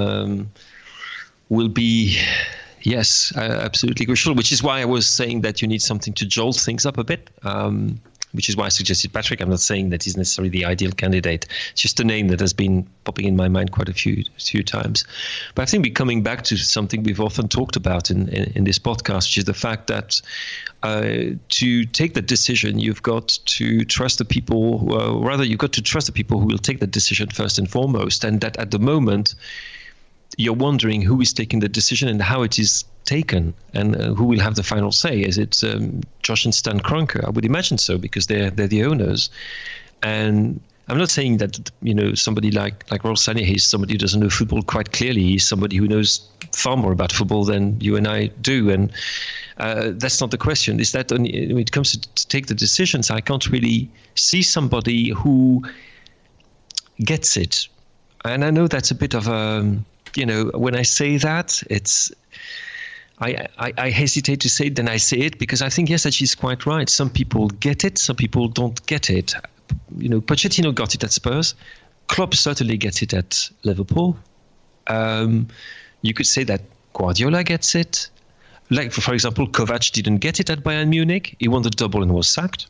will be... Yes, absolutely crucial, which is why I was saying that you need something to jolt things up a bit. Which is why I suggested Patrick. I'm not saying that he's necessarily the ideal candidate. It's just a name that has been popping in my mind quite a few times. But I think we're coming back to something we've often talked about in this podcast, which is the fact that to take that decision, you've got to trust the people, you've got to trust the people who will take that decision first and foremost. And that at the moment, you're wondering who is taking the decision and how it is taken, and who will have the final say. Is it Josh and Stan Kroenke? I would imagine so, because they're the owners. And I'm not saying that somebody like Rolf Sané is somebody who doesn't know football quite clearly. He's somebody who knows far more about football than you and I do, and that's not the question. Is that when it comes to take the decisions, I can't really see somebody who gets it. And I know that's a bit of a when I say that, it's I hesitate to say it, then I say it, because I think, yes, that she's quite right. Some people get it, some people don't get it. Pochettino got it at Spurs. Klopp certainly gets it at Liverpool. You could say that Guardiola gets it. Like, for example, Kovac didn't get it at Bayern Munich. He won the double and was sacked.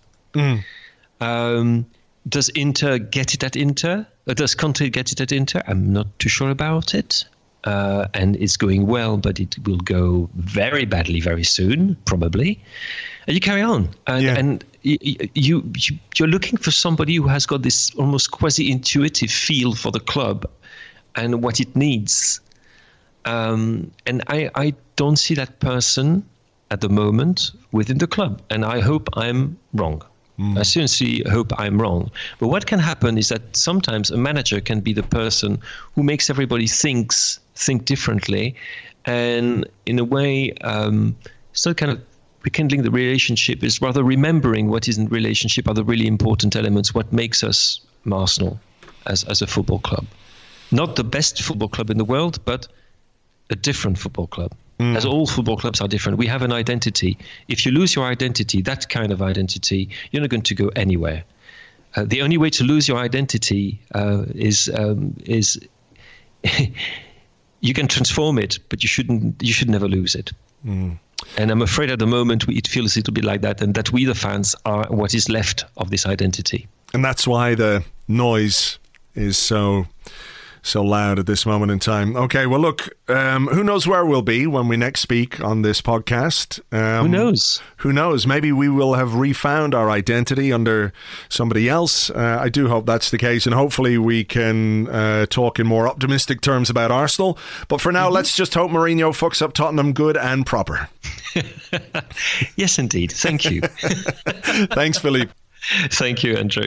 Does Inter get it at Inter? Does Conte get it at Inter? I'm not too sure about it. And it's going well, but it will go very badly very soon, probably. And you carry on. And you're looking for somebody who has got this almost quasi-intuitive feel for the club and what it needs. And I don't see that person at the moment within the club. And I hope I'm wrong. I seriously hope I'm wrong. But what can happen is that sometimes a manager can be the person who makes everybody think differently. And in a way, it's not kind of rekindling the relationship, is rather remembering what is in relationship are the really important elements, what makes us Arsenal as a football club. Not the best football club in the world, but a different football club. As all football clubs are different. We have an identity. If you lose your identity, that kind of identity, you're not going to go anywhere. The only way to lose your identity is you can transform it, but you should never lose it. And I'm afraid at the moment it feels a little bit like that, and that we the fans are what is left of this identity. And that's why the noise is so loud at this moment in time. Okay, well, look, who knows where we'll be when we next speak on this podcast? Who knows? Who knows? Maybe we will have refound our identity under somebody else. I do hope that's the case, and hopefully we can talk in more optimistic terms about Arsenal. But for now, let's just hope Mourinho fucks up Tottenham good and proper. Yes, indeed. Thank you. Thanks, Philippe. Thank you, Andrew.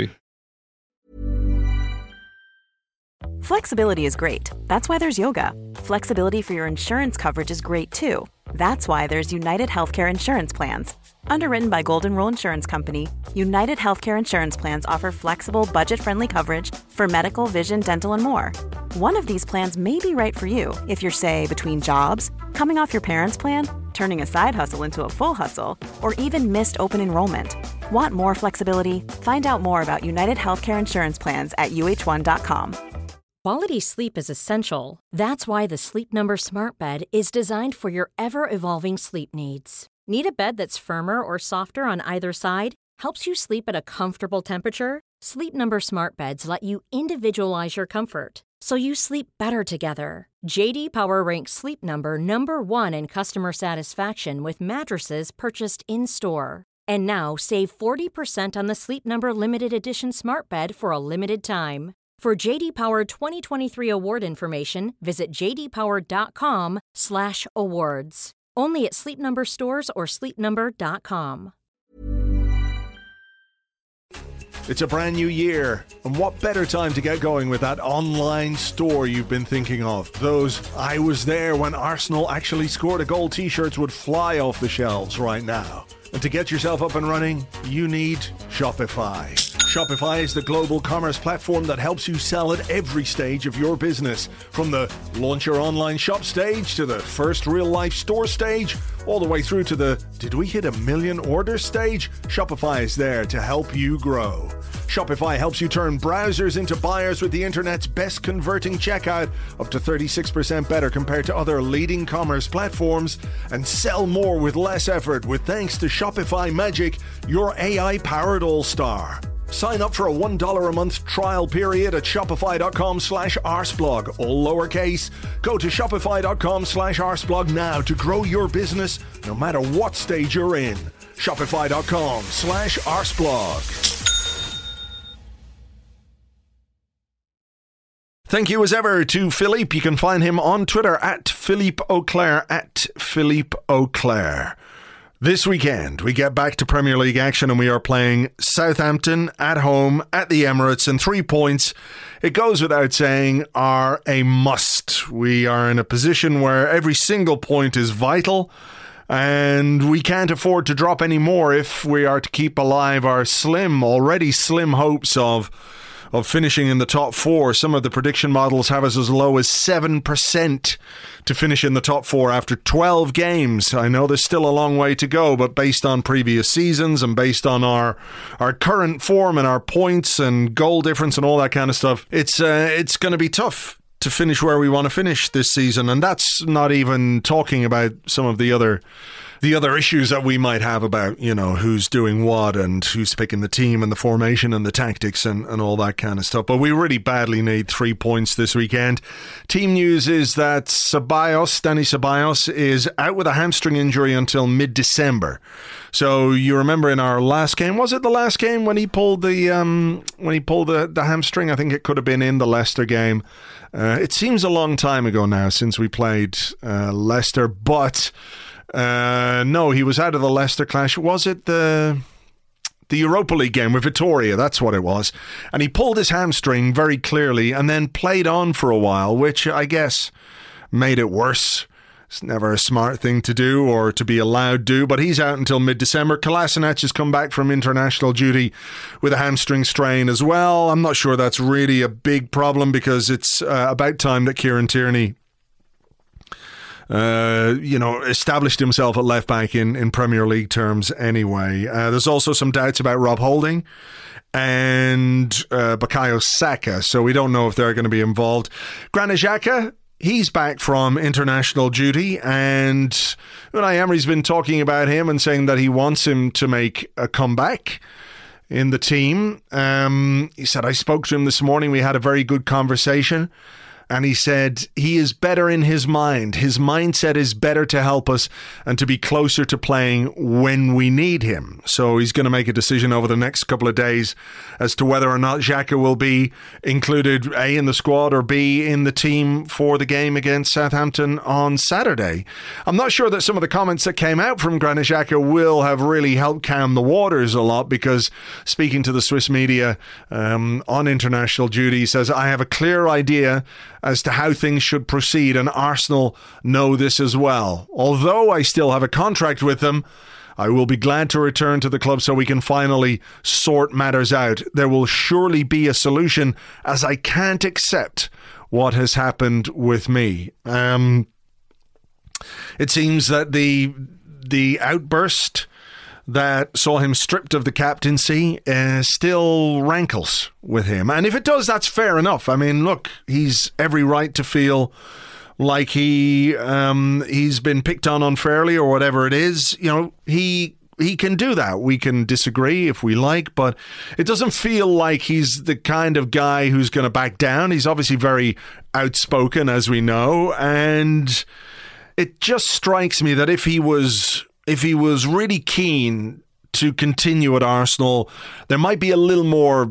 Flexibility is great. That's why there's yoga. Flexibility for your insurance coverage is great too. That's why there's United Healthcare Insurance Plans. Underwritten by Golden Rule Insurance Company, United Healthcare Insurance Plans offer flexible, budget-friendly coverage for medical, vision, dental, and more. One of these plans may be right for you if you're, say, between jobs, coming off your parents' plan, turning a side hustle into a full hustle, or even missed open enrollment. Want more flexibility? Find out more about United Healthcare Insurance Plans at uh1.com. Quality sleep is essential. That's why the Sleep Number Smart Bed is designed for your ever-evolving sleep needs. Need a bed that's firmer or softer on either side? Helps you sleep at a comfortable temperature? Sleep Number Smart Beds let you individualize your comfort, so you sleep better together. J.D. Power ranks Sleep Number number 1 in customer satisfaction with mattresses purchased in-store. And now, save 40% on the Sleep Number Limited Edition Smart Bed for a limited time. For J.D. Power 2023 award information, visit jdpower.com/awards. Only at Sleep Number stores or sleepnumber.com. It's a brand new year, and what better time to get going with that online store you've been thinking of? Those "I was there when Arsenal actually scored a goal" t-shirts would fly off the shelves right now. And to get yourself up and running, you need Shopify. Shopify is the global commerce platform that helps you sell at every stage of your business. From the launch your online shop stage to the first real-life store stage, all the way through to the "did we hit 1 million orders" stage, Shopify is there to help you grow. Shopify helps you turn browsers into buyers with the internet's best converting checkout, up to 36% better compared to other leading commerce platforms, and sell more with less effort with thanks to Shopify Magic, your AI-powered all-star. Sign up for a $1 a month trial period at shopify.com/arsblog, all lowercase. Go to shopify.com/arsblog now to grow your business no matter what stage you're in. Shopify.com/arsblog. Thank you as ever to Philippe. You can find him on Twitter at Philippe Auclair, at Philippe Auclair. This weekend, we get back to Premier League action and we are playing Southampton at home at the Emirates, and 3 points, it goes without saying, are a must. We are in a position where every single point is vital, and we can't afford to drop any more if we are to keep alive our already slim hopes of finishing in the top 4. Some of the prediction models have us as low as 7% to finish in the top 4 after 12 games. I know there's still a long way to go, but based on previous seasons and based on our current form and our points and goal difference and all that kind of stuff, it's going to be tough to finish where we want to finish this season. And that's not even talking about some of the other issues that we might have about, who's doing what and who's picking the team and the formation and the tactics and all that kind of stuff. But we really badly need 3 points this weekend. Team news is that Dani Ceballos is out with a hamstring injury until mid-December. So you remember in our last game, was it the last game when he pulled the hamstring? I think it could have been in the Leicester game. It seems a long time ago now since we played Leicester, but no, he was out of the Leicester clash. Was it the Europa League game with Vitoria? That's what it was. And he pulled his hamstring very clearly and then played on for a while, which I guess made it worse. It's never a smart thing to do or to be allowed to do, but he's out until mid-December. Kolasinac has come back from international duty with a hamstring strain as well. I'm not sure that's really a big problem because it's about time that Kieran Tierney established himself at left back in Premier League terms anyway. There's also some doubts about Rob Holding and Bukayo Saka, so we don't know if they're going to be involved. Granit Xhaka, he's back from international duty, and Unai Emery's been talking about him and saying that he wants him to make a comeback in the team. He said, I spoke to him this morning, we had a very good conversation. And he said he is better in his mind. His mindset is better to help us and to be closer to playing when we need him. So he's going to make a decision over the next couple of days as to whether or not Xhaka will be included A, in the squad, or B, in the team for the game against Southampton on Saturday. I'm not sure that some of the comments that came out from Granit Xhaka will have really helped calm the waters a lot, because speaking to the Swiss media on international duty, he says, I have a clear idea as to how things should proceed, and Arsenal know this as well. Although I still have a contract with them, I will be glad to return to the club so we can finally sort matters out. There will surely be a solution, as I can't accept what has happened with me. It seems that the outburst that saw him stripped of the captaincy still rankles with him. And if it does, that's fair enough. I mean, look, he's every right to feel like he's been picked on unfairly or whatever it is. You know, he can do that. We can disagree if we like, but it doesn't feel like he's the kind of guy who's going to back down. He's obviously very outspoken, as we know, and it just strikes me that if he was really keen to continue at Arsenal, there might be a little more,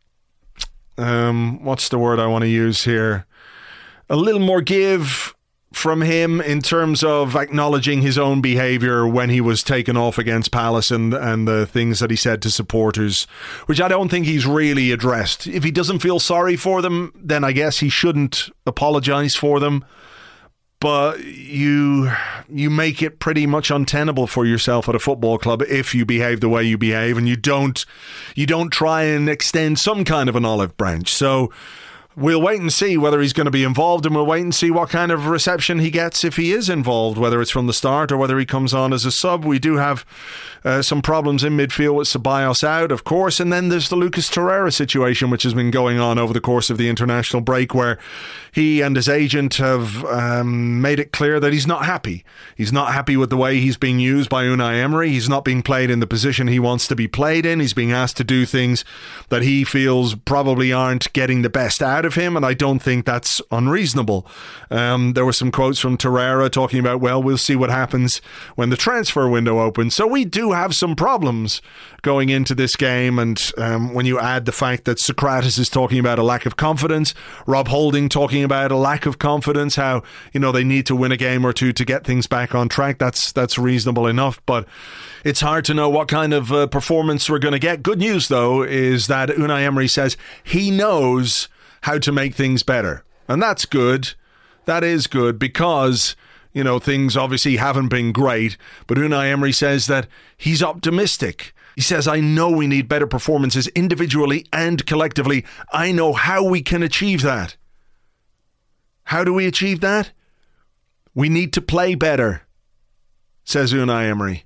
what's the word I want to use here? A little more give from him in terms of acknowledging his own behaviour when he was taken off against Palace and the things that he said to supporters, which I don't think he's really addressed. If he doesn't feel sorry for them, then I guess he shouldn't apologise for them. But you make it pretty much untenable for yourself at a football club if you behave the way you behave, and you don't try and extend some kind of an olive branch. So we'll wait and see whether he's going to be involved, and we'll wait and see what kind of reception he gets if he is involved, whether it's from the start or whether he comes on as a sub. We do have some problems in midfield with Ceballos out, of course, and then there's the Lucas Torreira situation, which has been going on over the course of the international break, where he and his agent have made it clear that he's not happy. He's not happy with the way he's being used by Unai Emery. He's not being played in the position he wants to be played in. He's being asked to do things that he feels probably aren't getting the best out of him, and I don't think that's unreasonable. There were some quotes from Torreira talking about, well, we'll see what happens when the transfer window opens. So we do have some problems going into this game, and when you add the fact that Socrates is talking about a lack of confidence, Rob Holding talking about a lack of confidence, how they need to win a game or two to get things back on track, that's reasonable enough, but it's hard to know what kind of performance we're going to get. Good news, though, is that Unai Emery says he knows how to make things better. And that's good. That is good because, things obviously haven't been great. But Unai Emery says that he's optimistic. He says, I know we need better performances individually and collectively. I know how we can achieve that. How do we achieve that? We need to play better, says Unai Emery.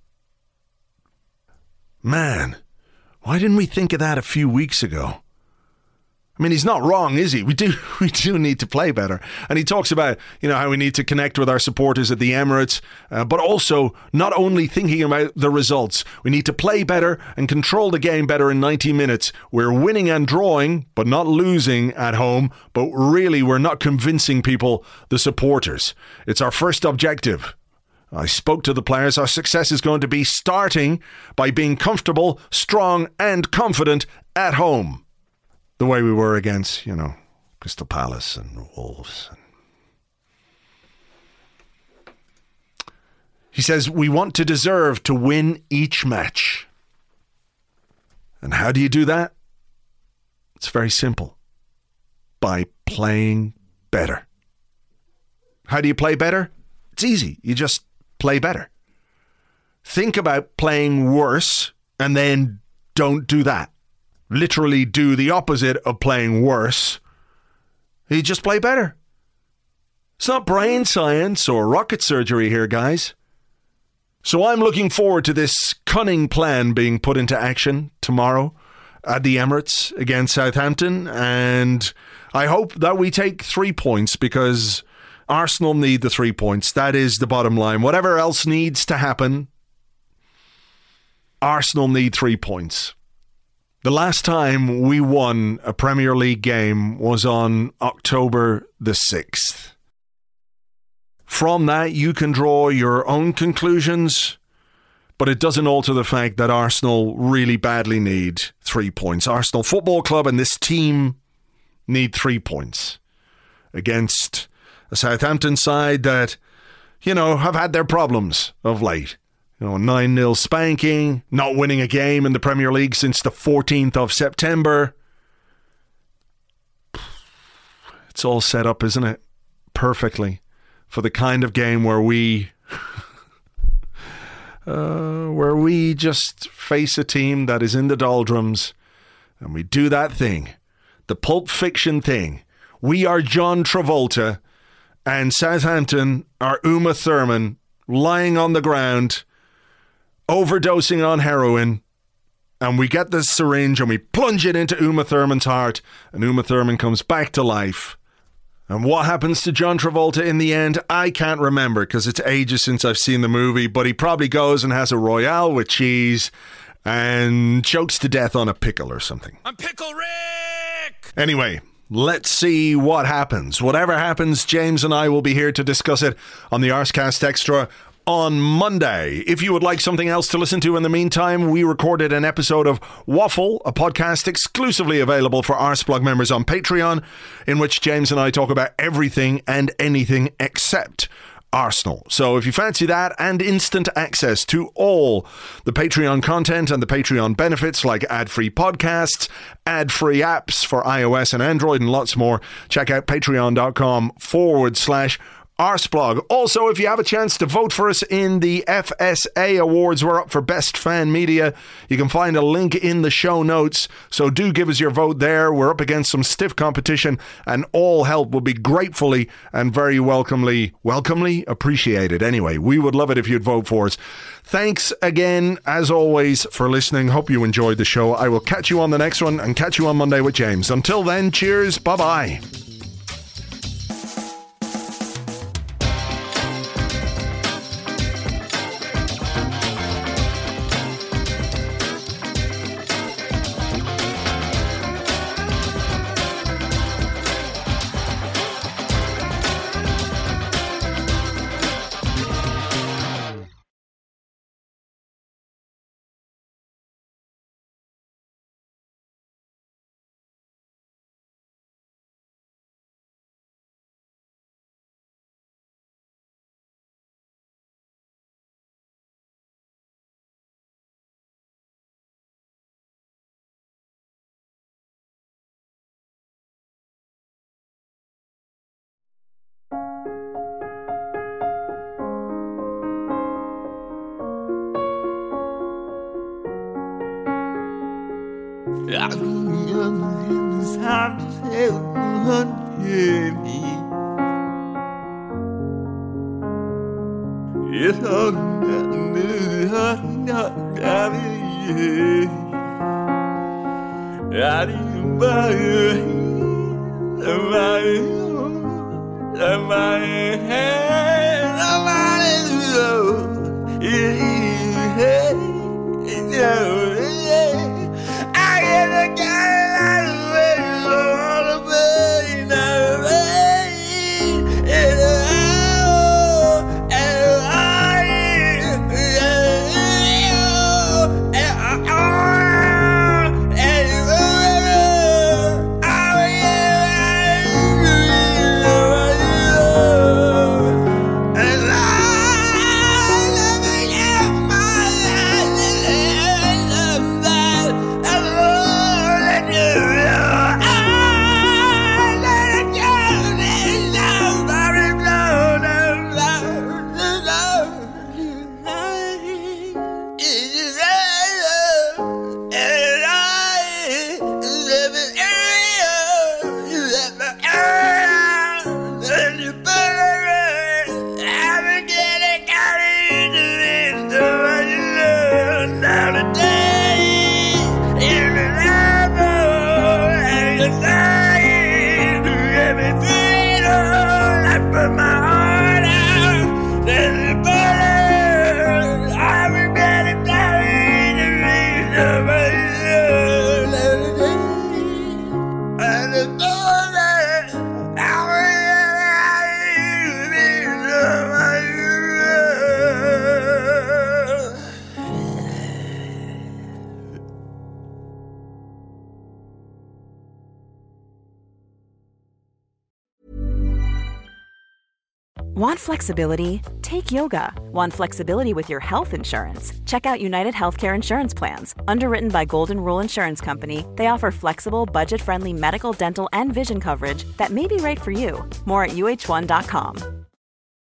Man, why didn't we think of that a few weeks ago? I mean, he's not wrong, is he? We do need to play better. And he talks about, how we need to connect with our supporters at the Emirates, but also not only thinking about the results. We need to play better and control the game better in 90 minutes. We're winning and drawing, but not losing at home. But really, we're not convincing people, the supporters. It's our first objective. I spoke to the players. Our success is going to be starting by being comfortable, strong, and confident at home. The way we were against, Crystal Palace and Wolves. He says, we want to deserve to win each match. And how do you do that? It's very simple. By playing better. How do you play better? It's easy. You just play better. Think about playing worse and then don't do that. Literally do the opposite of playing worse. You just play better. It's not brain science or rocket surgery here, guys. So I'm looking forward to this cunning plan being put into action tomorrow at the Emirates against Southampton, and I hope that we take 3 points because Arsenal need the 3 points. That is the bottom line. Whatever else needs to happen, Arsenal need 3 points. The last time we won a Premier League game was on October the 6th. From that, you can draw your own conclusions, but it doesn't alter the fact that Arsenal really badly need 3 points. Arsenal Football Club and this team need 3 points against a Southampton side that, have had their problems of late. 9-0 spanking, not winning a game in the Premier League since the 14th of September. It's all set up, isn't it? Perfectly for the kind of game where we just face a team that is in the doldrums and we do that thing, the Pulp Fiction thing. We are John Travolta and Southampton are Uma Thurman lying on the ground overdosing on heroin, and we get this syringe and we plunge it into Uma Thurman's heart, and Uma Thurman comes back to life. And what happens to John Travolta in the end? I can't remember because it's ages since I've seen the movie, but he probably goes and has a Royale with cheese and chokes to death on a pickle or something. I'm Pickle Rick! Anyway, let's see what happens. Whatever happens, James and I will be here to discuss it on the Arscast Extra on Monday. If you would like something else to listen to in the meantime, we recorded an episode of Waffle, a podcast exclusively available for Arsblog members on Patreon, in which James and I talk about everything and anything except Arsenal. So if you fancy that and instant access to all the Patreon content and the Patreon benefits like ad-free podcasts, ad-free apps for iOS and Android and lots more, check out patreon.com/Arsblog. Also, if you have a chance to vote for us in the FSA Awards, we're up for Best Fan Media. You can find a link in the show notes, so do give us your vote there. We're up against some stiff competition, and all help will be gratefully and very welcomely appreciated. Anyway, we would love it if you'd vote for us. Thanks again, as always, for listening. Hope you enjoyed the show. I will catch you on the next one and catch you on Monday with James. Until then, cheers. Bye-bye. I don't know it's hard to say what me. It's all Want flexibility? Take yoga. Want flexibility with your health insurance? Check out United Healthcare Insurance Plans. Underwritten by Golden Rule Insurance Company, they offer flexible, budget-friendly medical, dental, and vision coverage that may be right for you. More at UH1.com.